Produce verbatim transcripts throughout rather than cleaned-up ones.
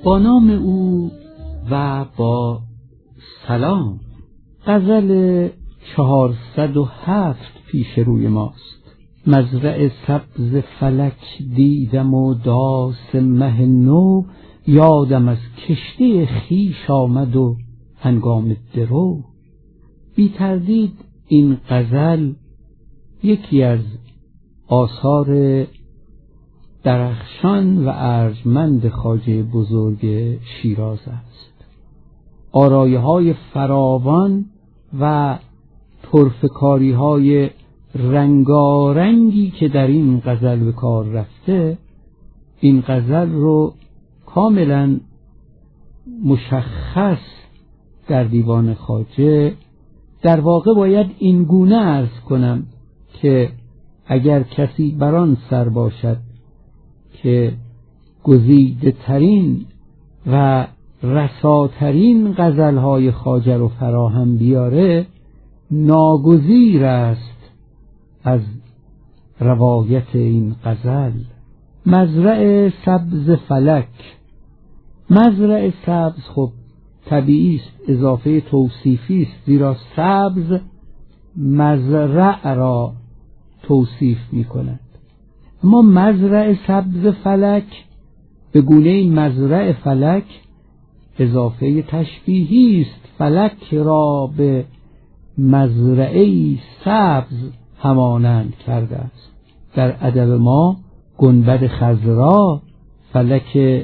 با نام او و با سلام. غزل چهارصد و هفت پیش روی ماست. مزرع سبز فلک دیدم و داس مه نو، یادم از کشتی خویش آمد و هنگام درو. بی تردید این غزل یکی از آثار درخشان و ارجمند خواجه بزرگ شیراز است. آرایه‌های فراوان و طرفه‌کاری‌های رنگارنگی که در این غزل به کار رفته، این غزل رو کاملا مشخص در دیوان خواجه در واقع باید این گونه عرض کنم که اگر کسی بران سر باشد که گزیده ترین و رساترین غزلهای خواجه رو فراهم بیاره، ناگزیر است از روایت این غزل. مزرع سبز فلک. مزرع سبز خب طبیعی است، اضافه توصیفی است، زیرا سبز مزرع را توصیف می کند. اما مزرع سبز فلک به گونه مزرع فلک اضافه تشبیهی است. فلک را به مزرعه سبز همانند کرده است. در ادب ما گنبد خضرا، فلک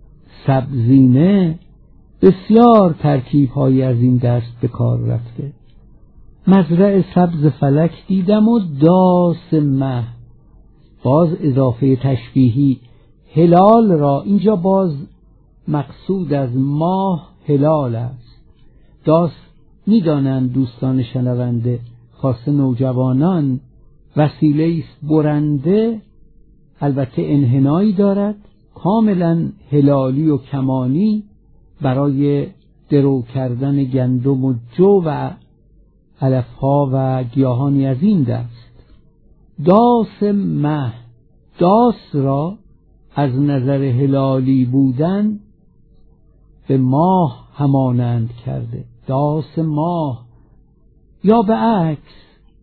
سبزینه، بسیار ترکیب‌هایی از این دست به کار رفته. مزرع سبز فلک دیدم و داس مه، باز اضافه تشبیهی. هلال را اینجا باز مقصود از ماه هلال است. داس می‌دانند دوستان شنونده، خاصه نوجوانان، وسیله است برنده، البته انحنایی دارد، کاملا هلالی و کمانی برای درو کردن گندم و جو و علفها و گیاهانی از این دست. داس مه، داس را از نظر هلالی بودن به ماه همانند کرده. داس ماه، یا به عکس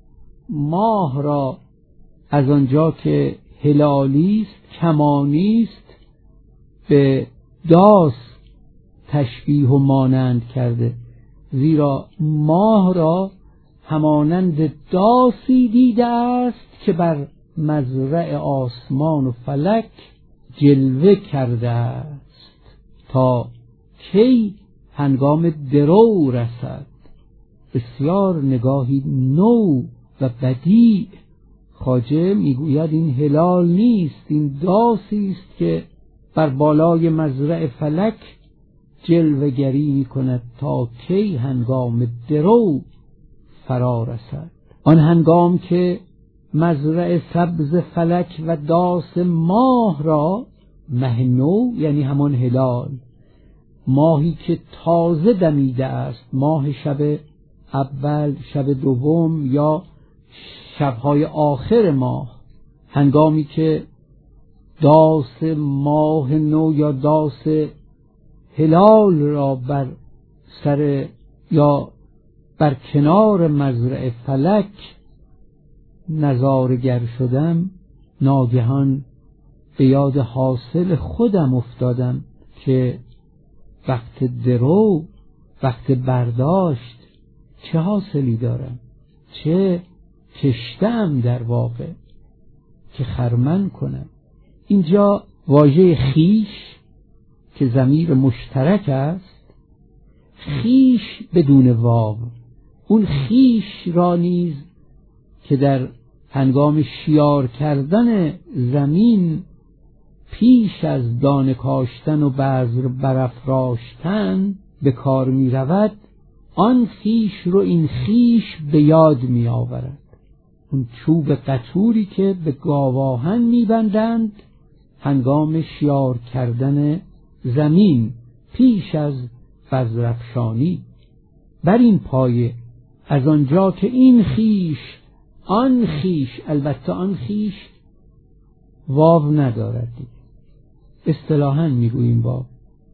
ماه را از آنجا که هلالی است، کمانی است، به داس تشبیه و مانند کرده، زیرا ماه را همانند داسی دیده است که بر مزرع آسمان و فلک جلوه کرده است تا کی هنگام درو رسد. بسیار نگاهی نو و بدیع. خواجه میگوید این هلال نیست، این داسی است که بر بالای مزرع فلک جلوه گری می کند تا کی هنگام درو فرا رسد. آن هنگام که مزرع سبز فلک و داس ماه را، مه نو یعنی همان هلال، ماهی که تازه دمیده است، ماه شب اول، شب دوم یا شبهای آخر ماه، هنگامی که داس ماه نو یا داس هلال را بر سر یا بر کنار مزرع فلک نظارگر شدم، ناگهان به یاد حاصل خودم افتادم که وقت درو، وقت برداشت، چه حاصلی دارم، چه کشتم در واقع که خرمن کنم. اینجا واژه خیش که ضمیر مشترک است، خیش بدون واو، اون خیش را نیز که در هنگام شیار کردن زمین پیش از دانه کاشتن و بذر برافراشتن به کار می رود، آن خیش رو این خیش به یاد می آورد. اون چوب قطوری که به گاواهن می بندند هنگام شیار کردن زمین پیش از بذرافشانی. بر این پایه از آنجا که این خیش، آن خیش، البته آن خیش واو ندارد، اصطلاحاً میگوییم واو،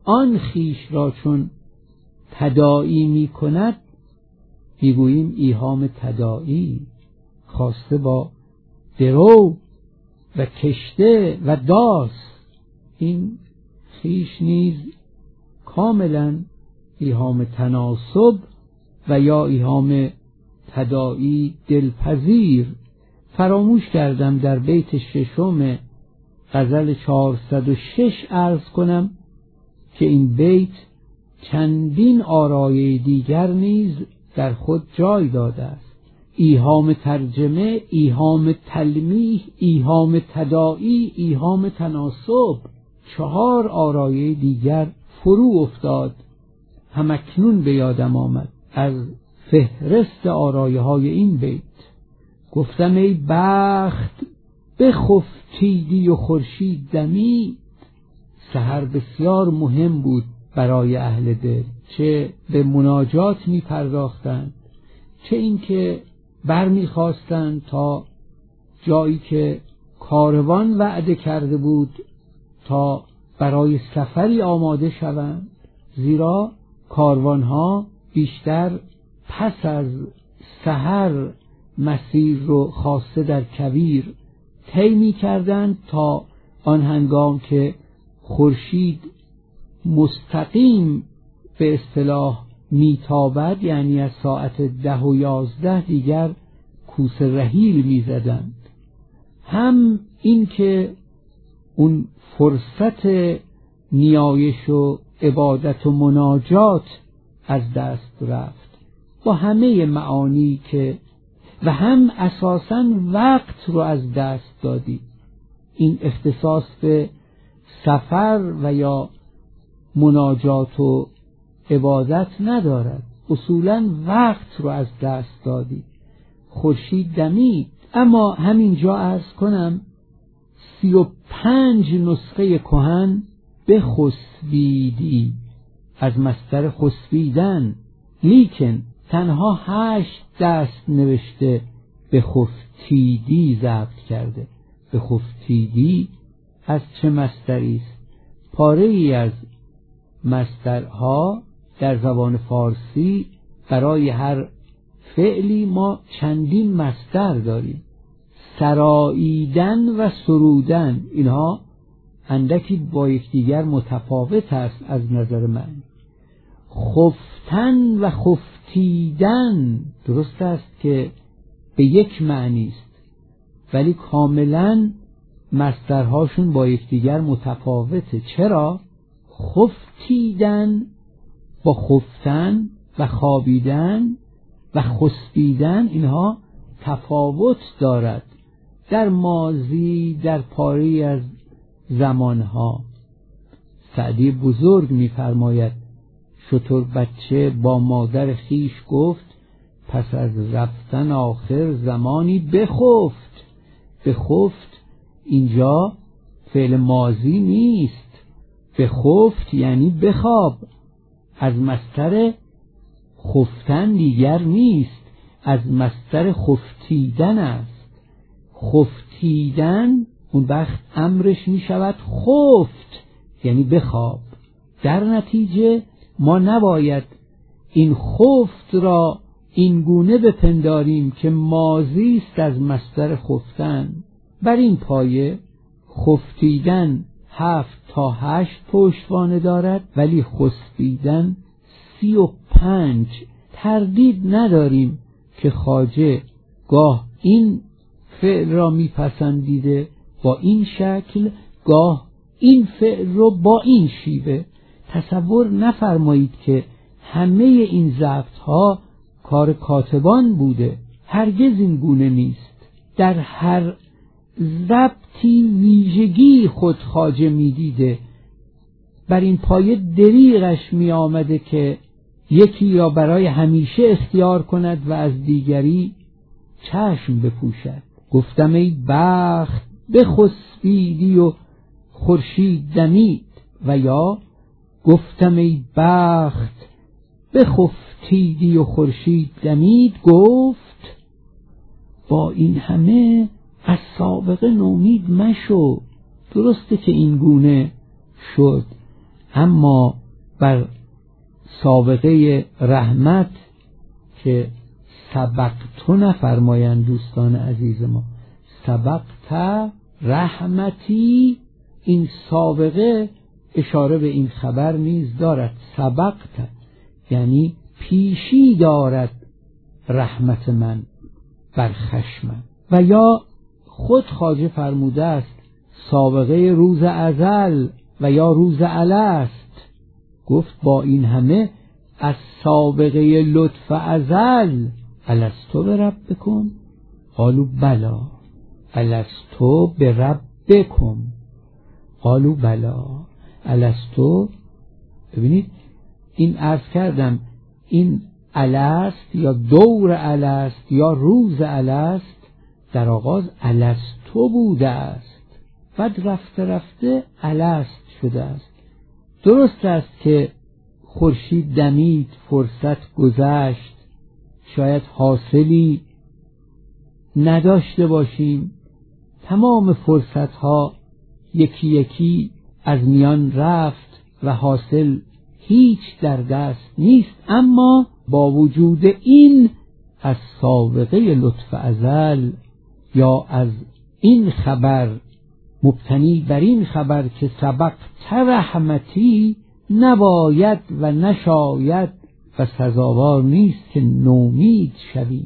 آن خویش را چون تداعی می کند میگوییم ایهام تداعی، خواسته با درو و کشته و داس. این خویش نیز کاملا ایهام تناسب و یا ایهام تداعی دلپذیر. فراموش کردم در بیت ششم غزل چهارصد و شش عرض کنم که این بیت چندین آرای دیگر نیز در خود جای داده است. ایهام ترجمه، ایهام تلمیح، ایهام تداعی، ایهام تناسب، چهار آرای دیگر فرو افتاد. همکنون به یادم آمد از فهرست آرایه های این بیت. گفتم ای بخت بخفتیدی و خورشید دمید. سحر بسیار مهم بود برای اهل دل، چه به مناجات می پرداختند، چه اینکه بر می خواستند تا جایی که کاروان وعده کرده بود تا برای سفری آماده شوند، زیرا کاروانها بیشتر پس از سحر مسیر رو خاصه در کویر طی می کردند تا آن هنگام که خورشید مستقیم به اصطلاح میتابد، یعنی از ساعت ده و یازده دیگر کوس رحیل میزدند. هم این که اون فرصت نیایش و عبادت و مناجات از دست رفت با همه معانی که، و هم اساساً وقت رو از دست دادی. این اختصاص به سفر و یا مناجات و عبادت ندارد، اصولاً وقت رو از دست دادی. خورشید دمید. اما همینجا عرض کنم سی و پنج نسخه کهن بخسبیدی از مصدر خسبیدن، لیکن تنها هشت دست نوشته بخفتیدی ضبط کرده. بخفتیدی از چه مصدری است؟ پاره ای از مصدرها در زبان فارسی برای هر فعلی ما چندین مصدر داریم. سراییدن و سرودن، اینها اندکی با یکدیگر متفاوت است از نظر من. خفتن و خفتیدن درست است که به یک معنی است، ولی کاملا مصدرهاشون با یکدیگر متفاوته. چرا؟ خفتیدن با خفتن و خوابیدن و خسبیدن اینها تفاوت دارد در ماضی، در پاری از زمانها. سعدی بزرگ می‌فرماید شتر بچه با مادر خیش گفت پس از رفتن آخر زمانی بخفت. بخفت اینجا فعل ماضی نیست، بخفت یعنی بخواب، از مصدر خفتن دیگر نیست، از مصدر خفتیدن است. خفتیدن اون وقت امرش می شود خفت یعنی بخواب. در نتیجه ما نباید این خفت را این گونه بپنداریم که ماضی است از مصدر خفتن. بر این پایه خفتیدن هفت تا هشت پشتوانه دارد، ولی خسبیدن سی و پنج. تردید نداریم که خواجه گاه این فعل را میپسندیده با این شکل، گاه این فعل را با این شیوه. تصور نفرمایید که همه این ضبط ها کار کاتبان بوده، هرگز این گونه نیست. در هر ضبطی ویژگی خود خواجه میدیده، بر این پایه دریغش می آمده که یکی را برای همیشه اختیار کند و از دیگری چشم بپوشد. گفتم ای بخت بخسبیدی و خورشید دمید، و یا گفتم ای بخت بخفتیدی و خورشید دمید. گفت با این همه از سابقه نومید مشو. درسته که این گونه شد، اما بر سابقه رحمت که سبقت نفرمایند دوستان عزیز ما، سبقت رحمتی، این سابقه اشاره به این خبر نیز دارد. سبقت یعنی پیشی دارد رحمت من بر خشمم. و یا خود خواجه فرموده است سابقه روز ازل و یا روز الست. گفت با این همه از سابقه لطف ازل الستو بربکم قالوا بلا الستو بربکم قالوا بلا الستو. ببینید این عرض کردم این الست یا دور الست یا روز الست در آغاز الستو بوده است، بعد رفته رفته الست شده است. درست است که خورشید دمید، فرصت گذشت، شاید حاصلی نداشته باشیم، تمام فرصت ها یکی یکی از میان رفت و حاصل هیچ در دست نیست. اما با وجود این از سابقه لطف ازل یا از این خبر مبتنی بر این خبر که سبقت رحمتی نباید و نشاید و سزاوار نیست که نومید شوید.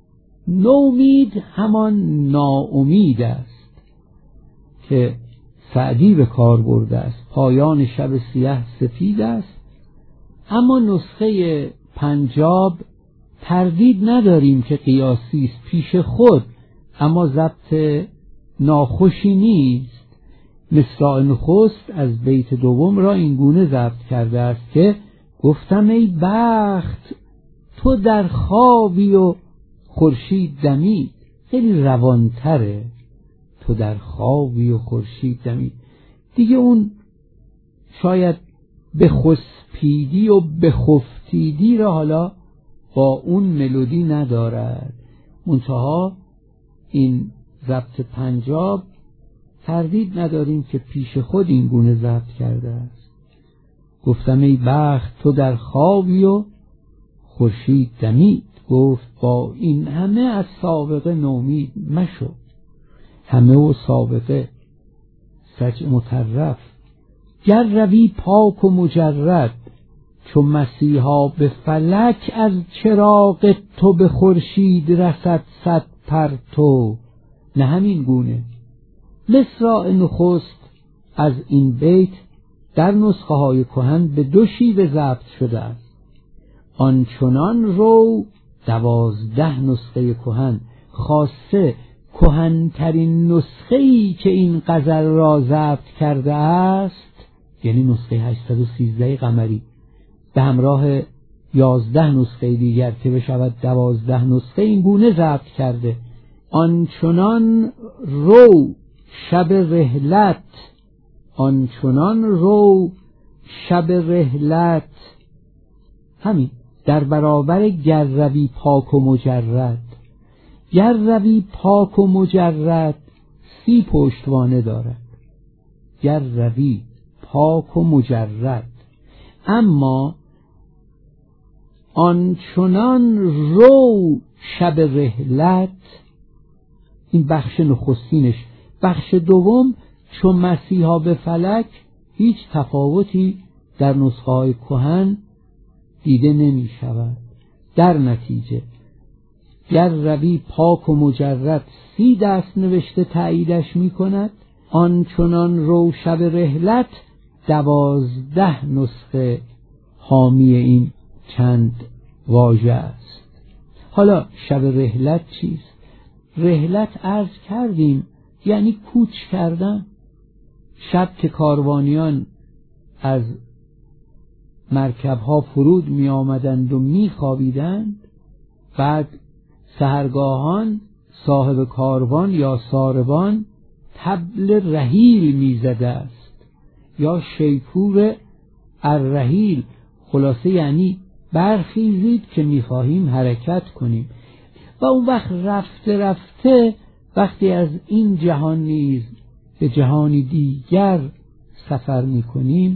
نومید همان ناامید است که سعدی به کار برده است. پایان شب سیاه سفید است. اما نسخه پنجاب تردید نداریم که قیاسی است پیش خود، اما ضبط ناخوشی نیست. مصرع نخست از بیت دوم را این گونه ضبط کرده است که گفتم ای بخت تو در خوابی و خورشید دمید. خیلی روانتره، تو در خوابی و خورشید دمید. دیگه اون شاید به خسپیدی و به خفتیدی را حالا با اون ملودی ندارد. منتها این ضبط پنجاب تردید نداریم که پیش خود این گونه ضبط کرده است. گفتم ای بخت تو در خوابی و خورشید دمید. گفت با این همه از سابقه نومید مشو. همه و سابقه سجع مطرف. گر روی پاک و مجرد چو مسیحا به فلک، از چراغ تو به خورشید رسد صد پرتو. نه همین گونه. مصرع نخست از این بیت در نسخه های کهن به دو شیوه ضبط شده است. آنچنان رو دوازده نسخه کهن، خاصه کهن‌ترین نسخه‌ای که این غزل را ضبط کرده است، یعنی نسخه هشتصد و سیزده قمری به همراه یازده نسخه دیگر که بشود دوازده نسخه، این گونه ضبط کرده. آنچنان رو شب رحلت، آنچنان رو شب رحلت، همین در برابر گر روی پاک و مجرد. گر روی پاک و مجرد سی پشتوانه دارد. گر روی پاک و مجرد. اما آنچنان رو شب رحلت، این بخش نخستینش. بخش دوم چون مسیحا به فلک، هیچ تفاوتی در نسخه های کهن دیده نمی شود. در نتیجه گر روی پاک و مجرد سی دست نوشته تأییدش می کند. آنچنان رو شب رحلت دوازده نسخه حامی این چند واژه است. حالا شب رحلت چیست؟ رحلت عرض کردیم یعنی کوچ کردن. شب که کاروانیان از مرکبها فرود می آمدند و می خوابیدند، بعد سحرگاهان صاحب کاروان یا ساربان طبل رحیل می زده است یا شیپور الرحیل، خلاصه یعنی برخیزید که می خواهیم حرکت کنیم. و اون وقت رفته رفته وقتی از این جهان نیز به جهانی دیگر سفر می کنیم،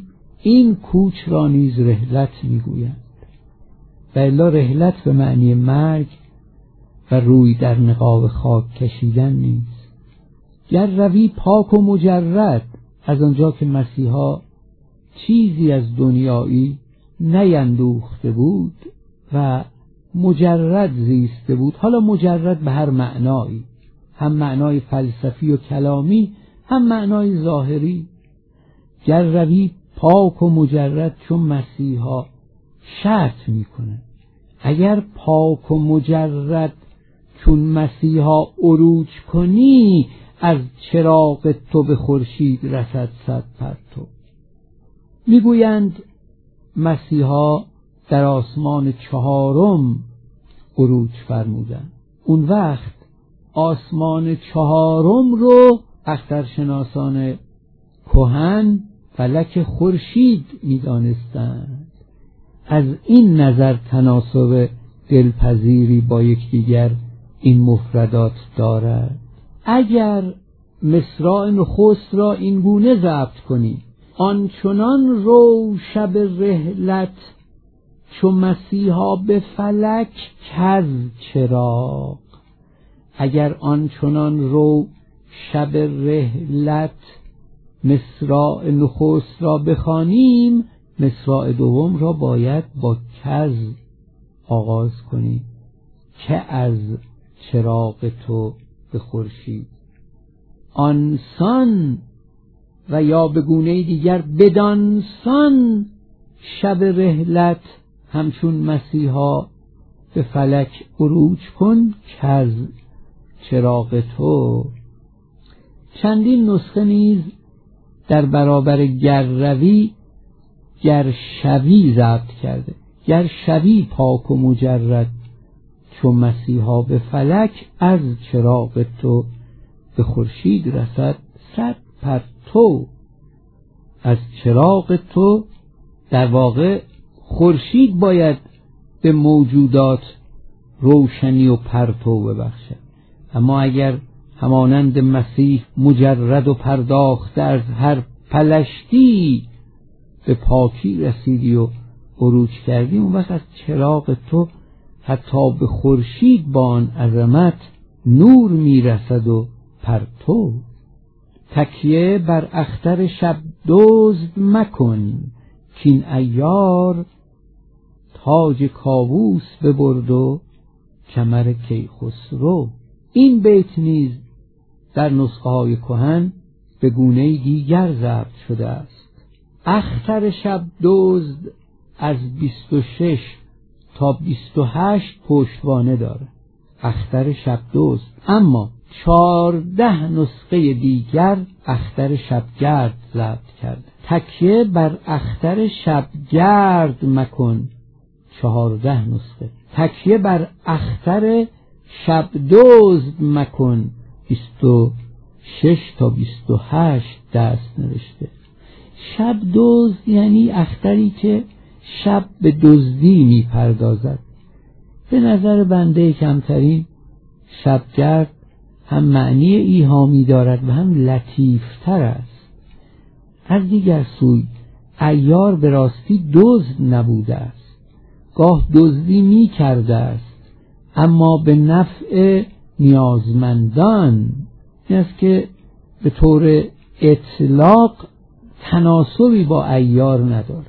این کوچ را نیز رحلت میگویند. و الا رحلت به معنی مرگ و روی در نقاب خاک کشیدن نیست. گر روی پاک و مجرد، از آنجا که مسیحا چیزی از دنیایی نیندوخته بود و مجرد زیسته بود، حالا مجرد به هر معنایی، هم معنای فلسفی و کلامی، هم معنای ظاهری. گر روی پاک و مجرد، چون مسیحا شرط میکنه اگر پاک و مجرد چون مسیحا عروج کنی، از چراغ تو به خورشید رسد صد پرتو. میگویند مسیحا در آسمان چهارم عروج فرمودند. اون وقت آسمان چهارم رو اخترشناسان کهن فلک خورشید می‌دانستند. از این نظر تناسب دلپذیری با یکدیگر این مفردات دارد. اگر مصرع نخست را این گونه ضبط کنی: آنچنان رو شب رحلت، چو مسیحا به فلک کز چراغ. اگر آنچنان رو شب رحلت مصرع نخست را بخوانیم، مصرع دوم را باید با کز آغاز کنیم، که از چراغ تو به خورشید. آنسان و یا به گونه دیگر بدانسان شب رحلت همچون مسیحا به فلک عروج کن، کز چراغ تو. چندین نسخه نیز در برابر گر روی گر شوی ضبط کرده: گر شوی پاک و مجرد، چون مسیحا به فلک، از چراغ تو به خورشید رسد صد پرتو. از چراغ تو، در واقع خورشید باید به موجودات روشنی و پرتو ببخشد. اما اگر همانند مسیح مجرد و پرداخته از هر پلشتی به پاکی رسیدی و عروج کردی، اون وقت از چراغ تو حتی به خورشید با آن عظمت نور میرسد و پرتو. تکیه بر اختر شب دزد مکن، کین عیار تاج کاووس ببرد و کمر کیخسرو. این بیت نیز در نسخه های کهن به گونه دیگر ضبط شده است. اختر شب دزد از بیست و شش تا بیست و هشت پشتوانه داره، اختر شب دزد. اما چهارده نسخه دیگر اختر شبگرد ضبط کرده. تکیه بر اختر شبگرد مکن، چهارده نسخه. تکیه بر اختر شب دزد مکن، بیست و شش تا بیست و هشت دست نوشته. شب دزد یعنی اختری که شب به دزدی می پردازد. به نظر بنده کمترین شبگرد هم معنی ایهامی دارد و هم لطیفتر است. از دیگر سوی عیار به راستی دزد نبوده است، گاه دزدی می کرده است، اما به نفع نیازمندان. این است که به طور اطلاق تناسبی با عیار ندارد.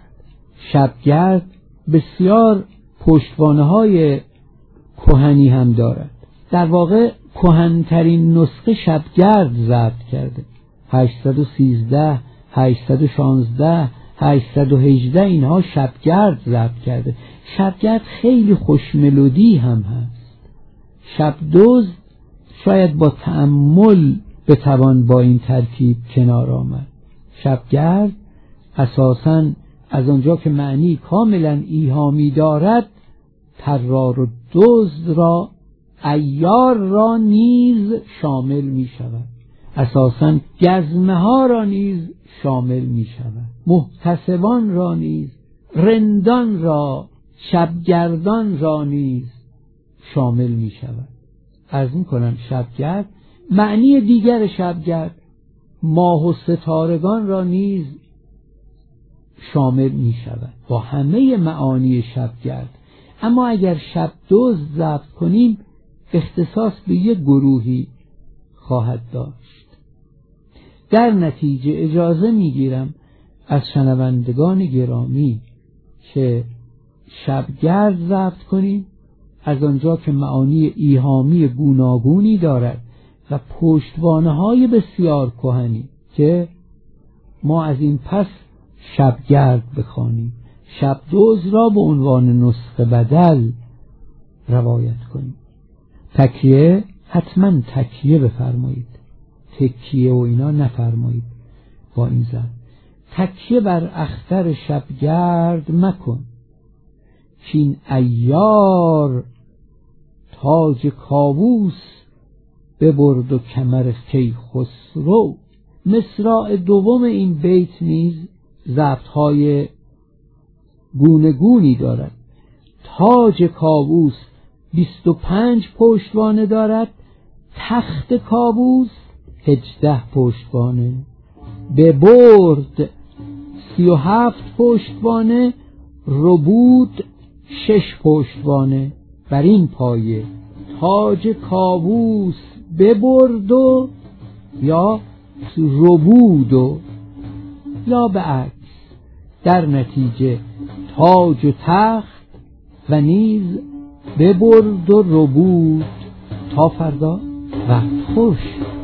شبگرد بسیار پشتوانه های کهنی هم دارد. در واقع کهنترین نسخه شبگرد ضبط کرده: هشتصد و سیزده، هشتصد و شانزده، هشتصد و هجده اینها شبگرد ضبط کرده. شبگرد خیلی خوش ملودی هم هست. شب دزد شاید با تأمل بتوان با این ترکیب کنار آمد. شبگرد اساساً از آنجا که معنی کاملا ایهامی دارد، طرار و دزد را، عیار را نیز شامل می شود. اساساً گزمه ها را نیز شامل می شود، محتسبان را نیز، رندان را، شبگردان را نیز شامل می شود. عرض می کنم شبگرد معنی دیگر شبگرد ماه و ستارگان را نیز شامل می شود با همه معانی شبگرد. اما اگر شب دزد ضبط کنیم اختصاص به یک گروهی خواهد داشت. در نتیجه اجازه می گیرم از شنوندگان گرامی که شبگرد ضبط کنیم، از آنجا که معانی ایهامی گوناگونی دارد و پشتوانه های بسیار کهنی، که ما از این پس شبگرد بخوانیم، شب دزد را به عنوان نسخه بدل روایت کنیم. تکیه حتما تکیه بفرمایید، تکیه و اینا نفرمایید. با این زن تکیه بر اختر شبگرد مکن، کین عیار تاج کاووس ببرد و کمر کیخسرو. مصرع دوم این بیت نیز ضبط‌های گونگونی دارد. تاج کاووس بیست و پنج پشتوانه دارد، تخت کاووس هجده پشتوانه، ببرد سی و هفت پشتوانه، ربود شش پشتوانه. بر این پایه تاج کاووس ببرد و یا ربود و یا به عکس، در نتیجه تاج و تخت و نیز ببرد و ربود. تا فردا وقت خوش.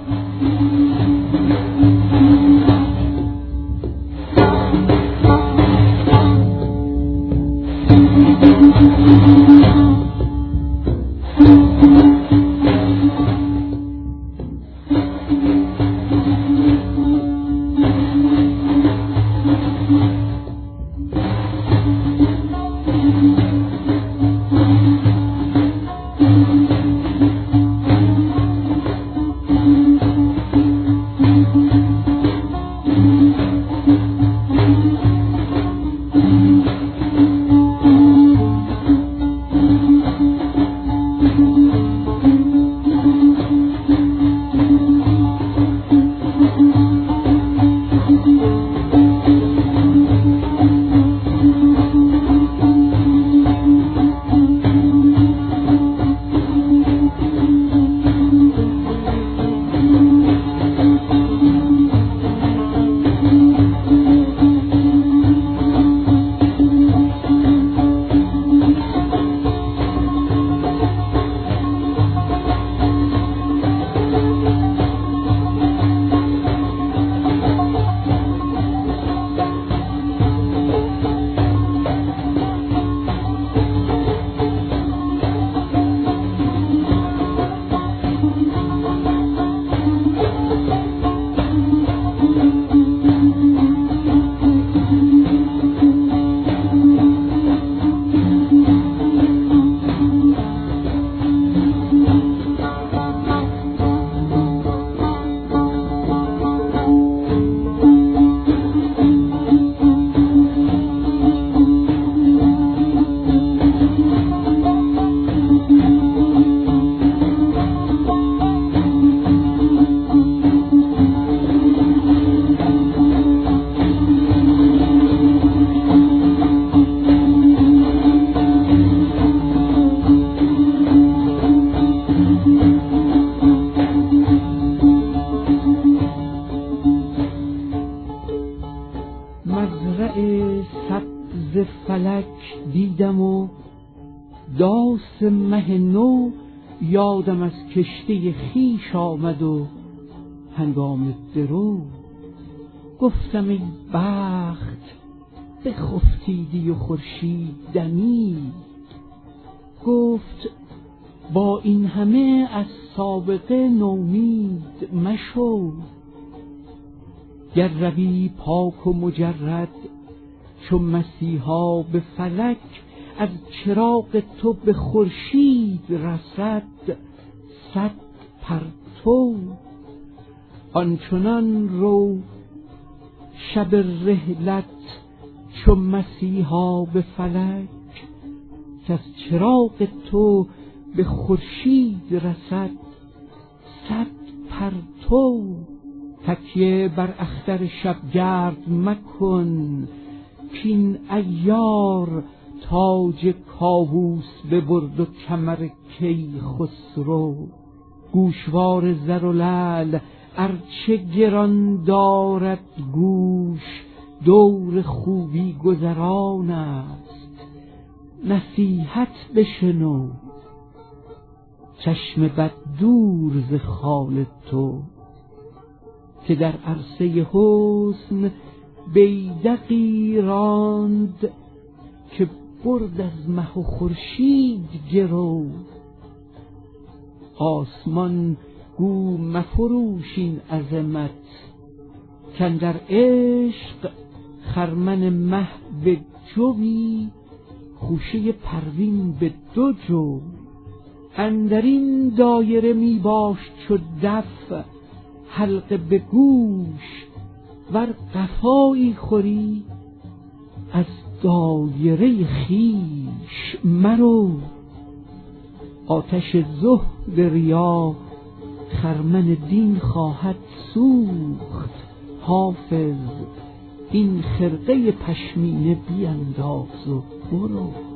دیدم و داس مه نو یادم از کشته خیش آمد و هنگام درو. گفتم ای بخت بخفتیدی و خورشید دمید. گفت با این همه از سابقه نومید مشو. گر روی پاک و مجرد چون مسیحا به فلک، از چراغ تو به خورشید رسد صد پرتو. آنچنان رو شب رحلت چون مسیحا به فلک، که از چراغ تو به خورشید رسد صد پرتو. تکیه بر اختر شبگرد مکن، کین عیار تاج کاووس ببرد و کمر کیخسرو. گوشوار زر و لعل ارچه گران دارد گوش، دور خوبی گذران است نصیحت بشنو. چشم بد دور ز خال تو که در عرصه حسن بیدقی راند، که برد از مه و خورشید گرو. آسمان گو مفروش این عظمت، کاندر عشق خرمن مه به جوی، خوشه پروین به دو جو. اندرین دایره می باش چو دف، حلقه به گوش ور قفایی خوری، از دایره خویش مرو. آتش زهد ریا خرمن دین خواهد سوخت، حافظ این خرقه پشمینه بینداز و برو.